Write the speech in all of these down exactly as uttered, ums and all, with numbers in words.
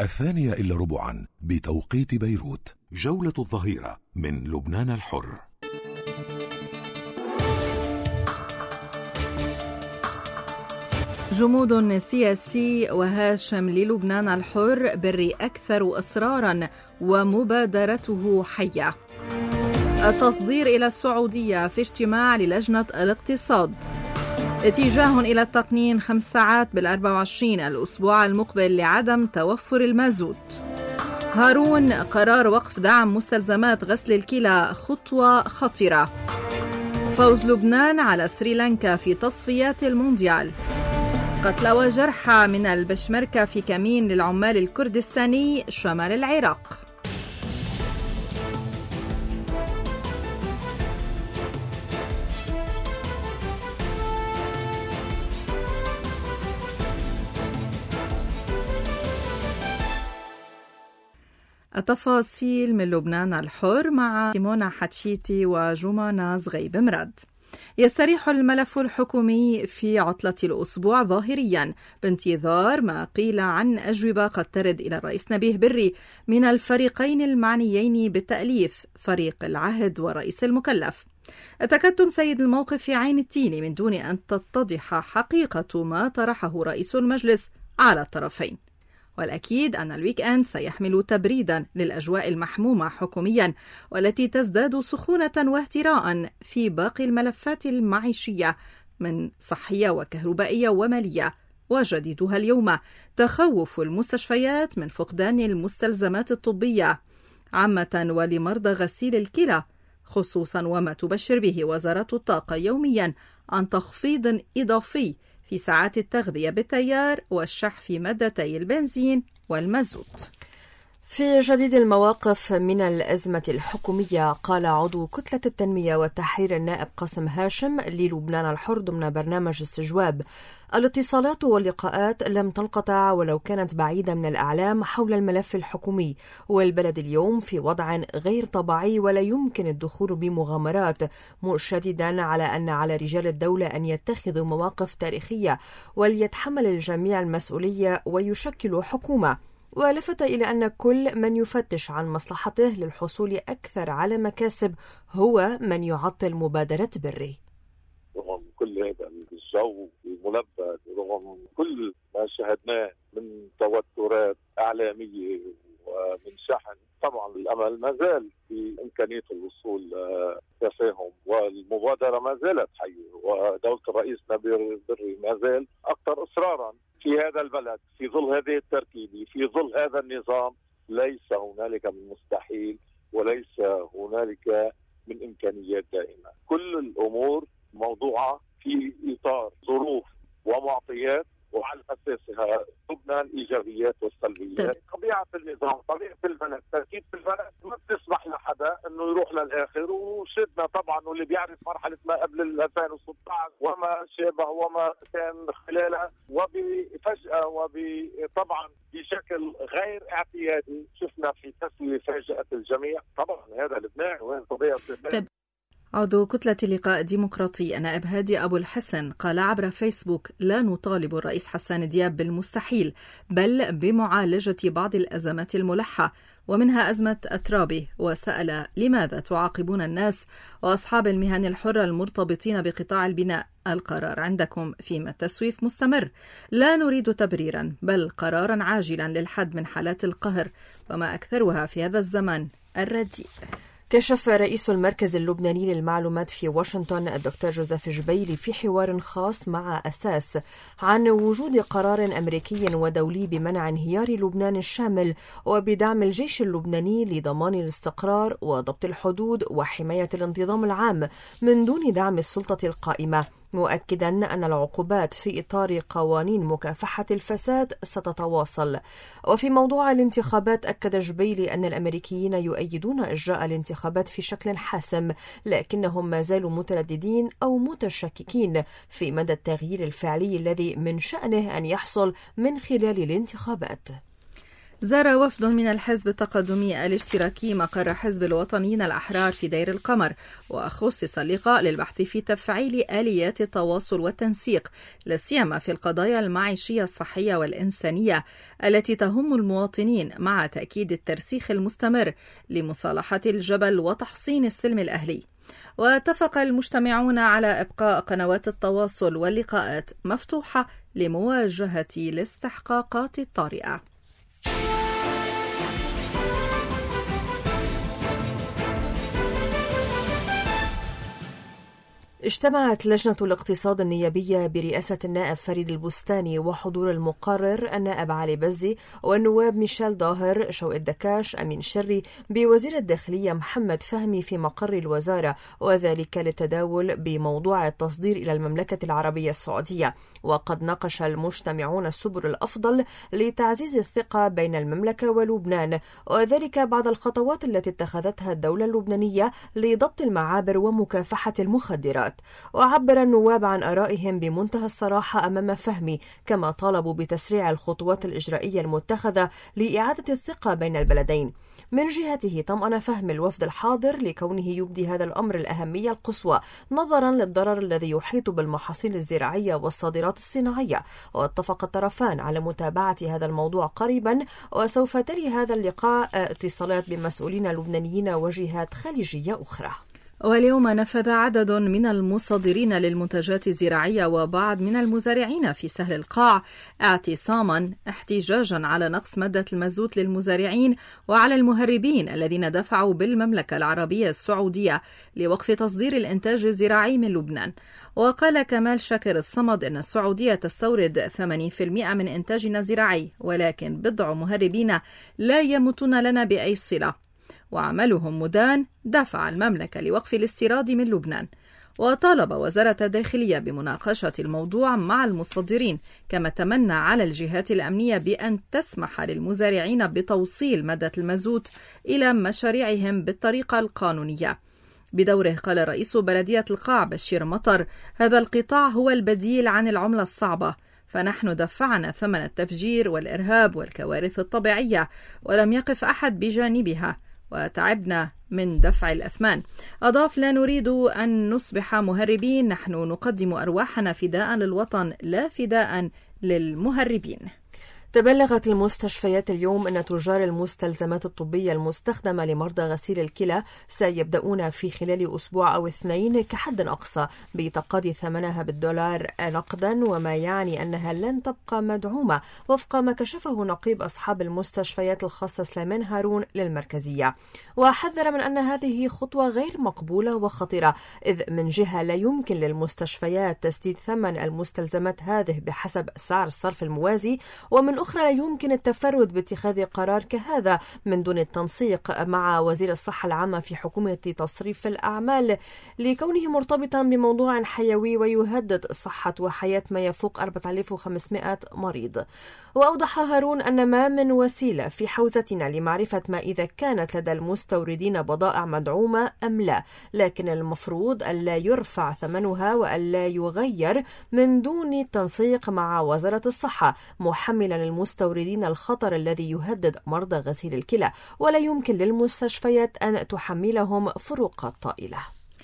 الثانية إلا ربعا بتوقيت بيروت. جولة الظهيرة من لبنان الحر. جمود سياسي وهاشم للبنان الحر، بري أكثر إصراراً ومبادرته حية. التصدير إلى السعودية في اجتماع للجنة الاقتصاد. اتجاه إلى التقنين خمس ساعات بالأربع وعشرين الأسبوع المقبل لعدم توفر المازوت. هارون، قرار وقف دعم مستلزمات غسل الكلى خطوة خطرة. فوز لبنان على سريلانكا في تصفيات المونديال. قتلى وجرحى من البشمركة في كمين للعمال الكردستاني شمال العراق. التفاصيل من لبنان الحر مع سيمونا حتشيتي وجمانة زغيب مراد. يستريح الملف الحكومي في عطلة الأسبوع ظاهريا بانتظار ما قيل عن أجوبة قد ترد إلى الرئيس نبيه بري من الفريقين المعنيين بالتأليف، فريق العهد والرئيس المكلف. تكتم سيد الموقف في عين التين من دون أن تتضح حقيقة ما طرحه رئيس المجلس على الطرفين. والأكيد أن الويك أند سيحمل تبريدا للأجواء المحمومة حكوميا والتي تزداد سخونة واهتراء في باقي الملفات المعيشية من صحية وكهربائية ومالية. وجديدها اليوم تخوف المستشفيات من فقدان المستلزمات الطبية عامة ولمرضى غسيل الكلى خصوصا، وما تبشر به وزارة الطاقة يوميا عن تخفيض إضافي في ساعات التغذية بالتيار والشح في مادتي البنزين والمازوت. في جديد المواقف من الأزمة الحكومية، قال عضو كتلة التنمية والتحرير النائب قاسم هاشم للبنان الحر ضمن برنامج استجواب: الاتصالات واللقاءات لم تنقطع ولو كانت بعيدة من الأعلام حول الملف الحكومي، والبلد اليوم في وضع غير طبيعي ولا يمكن الدخول بمغامرات، مشددا على أن على رجال الدولة أن يتخذوا مواقف تاريخية وليتحمل الجميع المسؤولية ويشكلوا حكومة. ولفت إلى أن كل من يفتش عن مصلحته للحصول أكثر على مكاسب هو من يعطل مبادرة بري. رغم كل هذا الجو الملبد، رغم كل ما شاهدناه من توترات إعلامية ومن شحن، طبعا الأمل ما زال في إمكانية الوصول لتفاهم، والمبادرة ما زالت حية، ودولة الرئيس نبيه بري ما زال أكثر إصرارا في هذا البلد في ظل هذه التركيبة، في ظل هذا النظام. ليس هنالك من مستحيل وليس هنالك من إمكانيات دائمة. كل الأمور موضوعة في إطار ظروف ومعطيات، وعلى أساسها تبنى الإيجابيات والسلبيات. طبيعة النظام، طبيعة البلد، تركيب البلد ما بتسمح لحدا أنه يروح للآخر. وشدنا طبعا، واللي بيعرف مرحلة ما قبل ألفين وستة عشر وما شابه وما كان خلالها، وبفجأة وطبعا بشكل غير اعتيادي شفنا في تسوية فاجأت الجميع. طبعا هذا لبنان، وين طبيعة لبنان. عضو كتلة اللقاء الديمقراطي النائب هادي أبو الحسن قال عبر فيسبوك: لا نطالب الرئيس حسان دياب بالمستحيل، بل بمعالجة بعض الأزمات الملحة ومنها أزمة أترابي، وسأل: لماذا تعاقبون الناس وأصحاب المهن الحرة المرتبطين بقطاع البناء؟ القرار عندكم، فيما التسويف مستمر. لا نريد تبريرا، بل قرارا عاجلا للحد من حالات القهر وما أكثرها في هذا الزمن الرديء. كشف رئيس المركز اللبناني للمعلومات في واشنطن الدكتور جوزيف جبيلي في حوار خاص مع أساس عن وجود قرار أمريكي ودولي بمنع انهيار لبنان الشامل وبدعم الجيش اللبناني لضمان الاستقرار وضبط الحدود وحماية الانتظام العام من دون دعم السلطة القائمة، مؤكدا أن العقوبات في إطار قوانين مكافحة الفساد ستتواصل. وفي موضوع الانتخابات أكد جبيلي أن الأمريكيين يؤيدون إجراء الانتخابات في شكل حاسم، لكنهم ما زالوا مترددين أو متشككين في مدى التغيير الفعلي الذي من شأنه أن يحصل من خلال الانتخابات. زار وفد من الحزب التقدمي الاشتراكي مقر حزب الوطنيين الأحرار في دير القمر، وخصص اللقاء للبحث في تفعيل آليات التواصل والتنسيق، لا سيما في القضايا المعيشية الصحية والإنسانية التي تهم المواطنين، مع تأكيد الترسيخ المستمر لمصالحة الجبل وتحصين السلم الأهلي. واتفق المجتمعون على إبقاء قنوات التواصل واللقاءات مفتوحة لمواجهة الاستحقاقات الطارئة. اجتمعت لجنة الاقتصاد النيابية برئاسة النائب فريد البستاني وحضور المقرر النائب علي بزي والنواب ميشيل ظاهر، شوقي الدكاش، أمين شري، بوزير الداخلية محمد فهمي في مقر الوزارة، وذلك للتداول بموضوع التصدير إلى المملكة العربية السعودية. وقد ناقش المجتمعون السبل الأفضل لتعزيز الثقة بين المملكة ولبنان، وذلك بعد الخطوات التي اتخذتها الدولة اللبنانية لضبط المعابر ومكافحة المخدرات. وعبر النواب عن آرائهم بمنتهى الصراحة أمام فهمي، كما طالبوا بتسريع الخطوات الإجرائية المتخذة لإعادة الثقة بين البلدين. من جهته طمأن فهم الوفد الحاضر لكونه يبدي هذا الأمر الأهمية القصوى نظرا للضرر الذي يحيط بالمحاصيل الزراعية والصادرات الصناعية، واتفق الطرفان على متابعة هذا الموضوع قريبا. وسوف تلي هذا اللقاء اتصالات بمسؤولين لبنانيين وجهات خليجية أخرى. واليوم نفذ عدد من المصدرين للمنتجات الزراعية وبعض من المزارعين في سهل القاع اعتصاما احتجاجا على نقص مادة المازوت للمزارعين وعلى المهربين الذين دفعوا بالمملكة العربية السعودية لوقف تصدير الإنتاج الزراعي من لبنان. وقال كمال شاكر الصمد أن السعودية تستورد ثمانين بالمئة من إنتاجنا الزراعي، ولكن بضع مهربين لا يمتون لنا بأي صلة، وعملهم مدان دفع المملكة لوقف الاستيراد من لبنان. وطالب وزارة الداخلية بمناقشة الموضوع مع المصدرين، كما تمنى على الجهات الأمنية بأن تسمح للمزارعين بتوصيل مادة المازوت إلى مشاريعهم بالطريقة القانونية. بدوره قال رئيس بلدية القاع بشير مطر: هذا القطاع هو البديل عن العملة الصعبة، فنحن دفعنا ثمن التفجير والإرهاب والكوارث الطبيعية ولم يقف أحد بجانبها، وتعبنا من دفع الأثمان. أضاف: لا نريد أن نصبح مهربين، نحن نقدم أرواحنا فداء للوطن لا فداء للمهربين. تبلغت المستشفيات اليوم أن تجار المستلزمات الطبية المستخدمة لمرضى غسيل الكلى سيبدأون في خلال أسبوع أو اثنين كحد أقصى بتقاضي ثمنها بالدولار نقدا، وما يعني أنها لن تبقى مدعومة وفق ما كشفه نقيب أصحاب المستشفيات الخاصة سليمان هارون للمركزية. وحذر من أن هذه خطوة غير مقبولة وخطيرة، إذ من جهة لا يمكن للمستشفيات تسديد ثمن المستلزمات هذه بحسب سعر الصرف الموازي، ومن أخرى لا يمكن التفرد باتخاذ قرار كهذا من دون التنسيق مع وزير الصحة العامة في حكومة تصريف الأعمال، لكونه مرتبطا بموضوع حيوي ويهدد صحة وحياة ما يفوق أربعة آلاف وخمسمائة مريض. وأوضح هارون أن ما من وسيلة في حوزتنا لمعرفة ما إذا كانت لدى المستوردين بضائع مدعومة أم لا، لكن المفروض ألا يرفع ثمنها وألا يغير من دون التنسيق مع وزارة الصحة، محملا المستوردين الخطر الذي يهدد مرضى غسيل الكلى، ولا يمكن للمستشفيات أن تحملهم فروقات طائلة.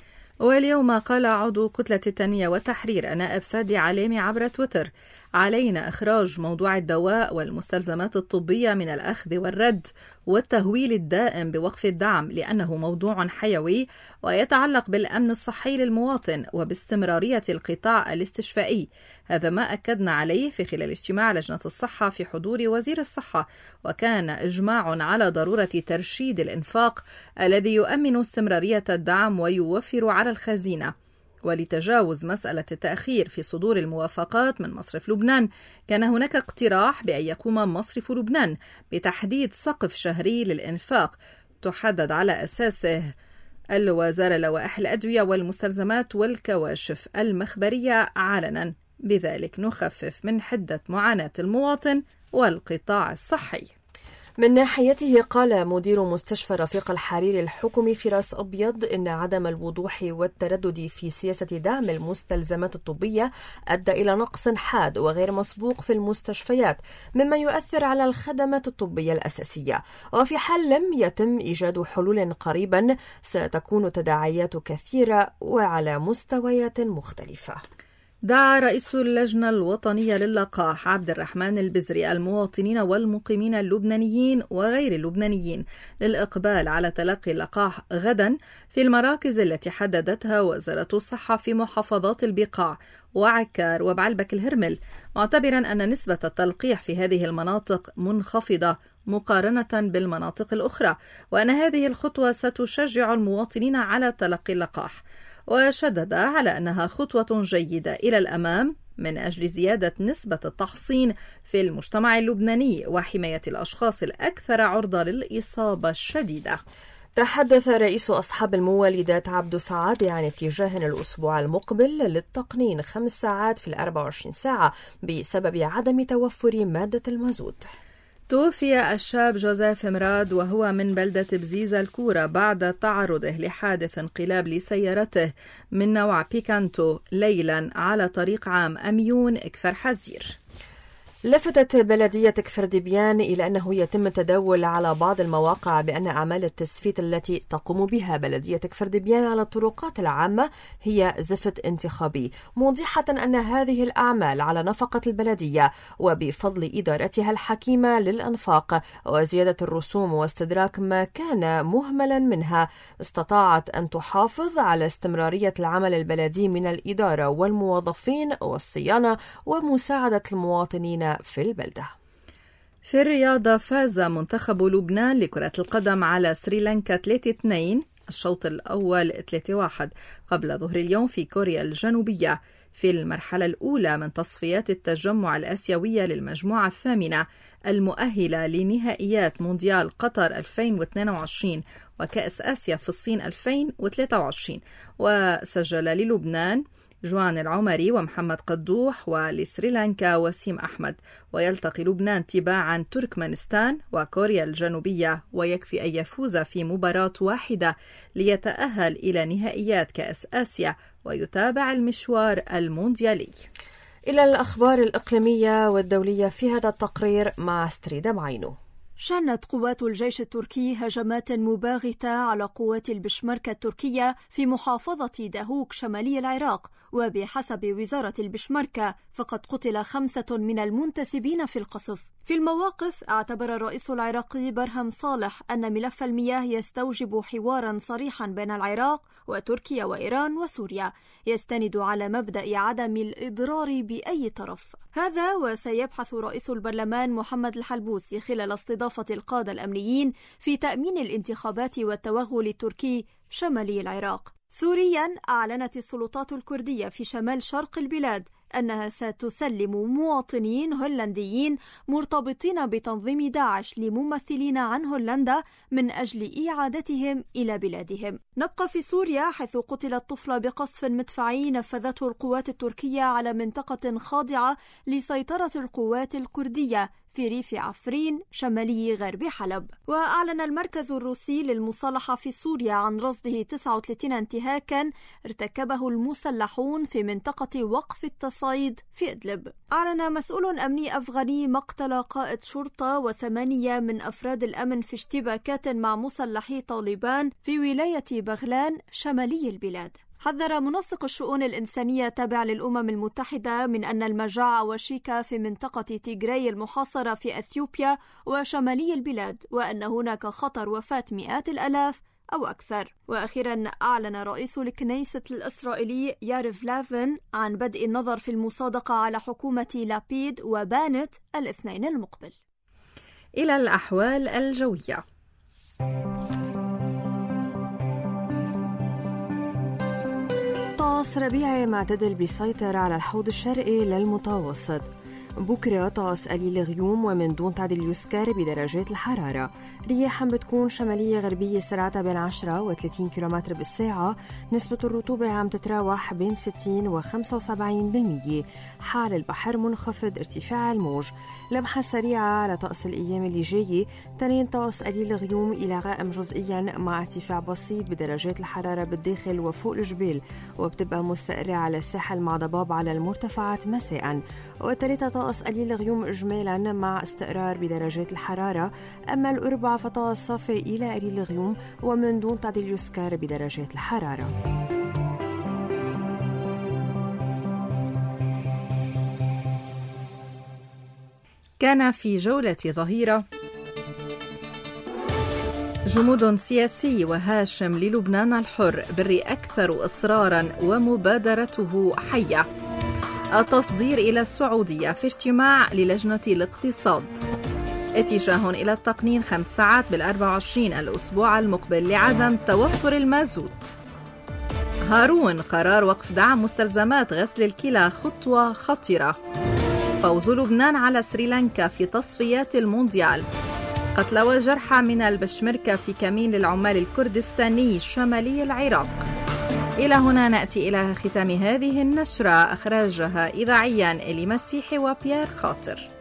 واليوم قال عضو كتلة التنمية والتحرير النائب فادي عليمي عبر تويتر: علينا إخراج موضوع الدواء والمستلزمات الطبية من الأخذ والرد والتهويل الدائم بوقف الدعم، لأنه موضوع حيوي ويتعلق بالأمن الصحي للمواطن وباستمرارية القطاع الاستشفائي. هذا ما أكدنا عليه في خلال اجتماع لجنة الصحة في حضور وزير الصحة، وكان إجماع على ضرورة ترشيد الإنفاق الذي يؤمن استمرارية الدعم ويوفر على الخزينة. ولتجاوز مسألة التأخير في صدور الموافقات من مصرف لبنان، كان هناك اقتراح بأن يقوم مصرف لبنان بتحديد سقف شهري للإنفاق تحدد على أساسه الوزارة لوائح الأدوية والمستلزمات والكواشف المخبرية علنا، بذلك نخفف من حدة معاناة المواطن والقطاع الصحي. من ناحيته قال مدير مستشفى رفيق الحريري الحكومي فراس أبيض إن عدم الوضوح والتردد في سياسة دعم المستلزمات الطبية أدى إلى نقص حاد وغير مسبوق في المستشفيات، مما يؤثر على الخدمات الطبية الأساسية. وفي حال لم يتم إيجاد حلول قريبا ستكون تداعيات كثيرة وعلى مستويات مختلفة. دعا رئيس اللجنة الوطنية للقاح عبد الرحمن البزري المواطنين والمقيمين اللبنانيين وغير اللبنانيين للإقبال على تلقي اللقاح غدا في المراكز التي حددتها وزارة الصحة في محافظات البقاع وعكار وبعلبك الهرمل، معتبرا أن نسبة التلقيح في هذه المناطق منخفضة مقارنة بالمناطق الأخرى، وأن هذه الخطوة ستشجع المواطنين على تلقي اللقاح. وشدد على أنها خطوة جيدة إلى الأمام من أجل زيادة نسبة التحصين في المجتمع اللبناني وحماية الأشخاص الأكثر عرضة للإصابة الشديدة. تحدث رئيس أصحاب المواليدات عبدو سعادي عن اتجاه الأسبوع المقبل للتقنين خمس ساعات في الأربع وعشرين ساعة بسبب عدم توفر مادة المازوت. توفي الشاب جوزيف مراد وهو من بلدة بزيزة الكورة بعد تعرضه لحادث انقلاب لسيارته من نوع بيكانتو ليلا على طريق عام أميون كفر حزير. لفتت بلدية كفر دبيان إلى أنه يتم التداول على بعض المواقع بأن أعمال التسفيت التي تقوم بها بلدية كفر دبيان على الطرقات العامة هي زفت انتخابي، موضحة أن هذه الأعمال على نفقة البلدية وبفضل إدارتها الحكيمة للأنفاق وزيادة الرسوم واستدراك ما كان مهملا منها استطاعت أن تحافظ على استمرارية العمل البلدي من الإدارة والموظفين والصيانة ومساعدة المواطنين في البلدة. في الرياضة فاز منتخب لبنان لكرة القدم على سريلانكا ثلاثة اثنين الشوط الأول ثلاثة واحد قبل ظهر اليوم في كوريا الجنوبية في المرحلة الأولى من تصفيات التجمع الآسيوية للمجموعة الثامنة المؤهلة لنهائيات مونديال قطر ألفين واثنين وعشرين وكأس آسيا في الصين ألفين وثلاثة وعشرين. وسجل للبنان جوان العمري ومحمد قدوح ولسريلانكا وسيم أحمد. ويلتقي لبنان تباعا تركمانستان وكوريا الجنوبية، ويكفي أن يفوز في مباراة واحدة ليتأهل إلى نهائيات كأس آسيا ويتابع المشوار المونديالي. إلى الأخبار الإقليمية والدولية في هذا التقرير مع ستريدا معينو. شنت قوات الجيش التركي هجمات مباغتة على قوات البشمركة التركية في محافظة دهوك شمالي العراق، وبحسب وزارة البشمركة فقد قتل خمسة من المنتسبين في القصف. في المواقف اعتبر الرئيس العراقي برهم صالح أن ملف المياه يستوجب حوارا صريحا بين العراق وتركيا وإيران وسوريا يستند على مبدأ عدم الإضرار بأي طرف. هذا وسيبحث رئيس البرلمان محمد الحلبوسي خلال استضافة القادة الأمنيين في تأمين الانتخابات والتوغل التركي شمالي العراق. سوريا أعلنت السلطات الكردية في شمال شرق البلاد أنها ستسلم مواطنين هولنديين مرتبطين بتنظيم داعش لممثلين عن هولندا من أجل إعادتهم إلى بلادهم. نبقى في سوريا حيث قتل الطفل بقصف مدفعي نفذته القوات التركية على منطقة خاضعة لسيطرة القوات الكردية في ريف عفرين شمالي غرب حلب. وأعلن المركز الروسي للمصالحة في سوريا عن رصده تسعة وثلاثين انتهاكا ارتكبه المسلحون في منطقة وقف التصعيد في إدلب. أعلن مسؤول أمني أفغاني مقتل قائد شرطة وثمانية من أفراد الأمن في اشتباكات مع مسلحي طالبان في ولاية بغلان شمالي البلاد. حذر منسق الشؤون الإنسانية تابع للأمم المتحدة من أن المجاعة وشيكا في منطقة تيغراي المحاصرة في أثيوبيا وشمالي البلاد، وأن هناك خطر وفاة مئات الآلاف أو أكثر. وأخيرا أعلن رئيس الكنيسة الإسرائيلي ياريف لافن عن بدء النظر في المصادقة على حكومة لابيد وبانت الاثنين المقبل. إلى الأحوال الجوية. طقس ربيعي معتدل بيسيطر على الحوض الشرقي للمتوسط، بكرة طقس قليل غيوم ومن دون تعديل يسكر بدرجات الحرارة. رياح بتكون شمالية غربية سرعتها بين عشرة و ثلاثين كيلومتر بالساعة. نسبة الرطوبة عم تتراوح بين ستين و خمسة وسبعين بالمية. حال البحر منخفض ارتفاع الموج. لمحة سريعة على طقس الأيام اللي جاية. تنين طقس قليل غيوم إلى غائم جزئيا مع ارتفاع بسيط بدرجات الحرارة بالداخل وفوق الجبال، وبتبقى مستقرة على الساحل مع ضباب على المرتفعات مساء. وثلاثة طقس قليل غيوم إجمالا مع استقرار بدرجات الحرارة. أما الأربعة فطقس صافي إلى قليل غيوم ومن دون تعديل يسكر بدرجات الحرارة. كان في جولة ظهيرة جمود سياسي وهاشم للبنان الحر، بري أكثر إصراراً ومبادرته حية. التصدير إلى السعودية في اجتماع للجنة الاقتصاد. اتجاه إلى التقنين خمس ساعات بالأربع وعشرين الأسبوع المقبل لعدم توفر المازوت. هارون قرار وقف دعم مستلزمات غسل الكلى خطوة خطرة. فوز لبنان على سريلانكا في تصفيات المونديال. قتلى وجرحى من البشمركة في كمين للعمال الكردستاني شمالي العراق. إلى هنا نأتي إلى ختام هذه النشرة، أخرجها إذاعيا إلي مسيحي وبيير خاطر.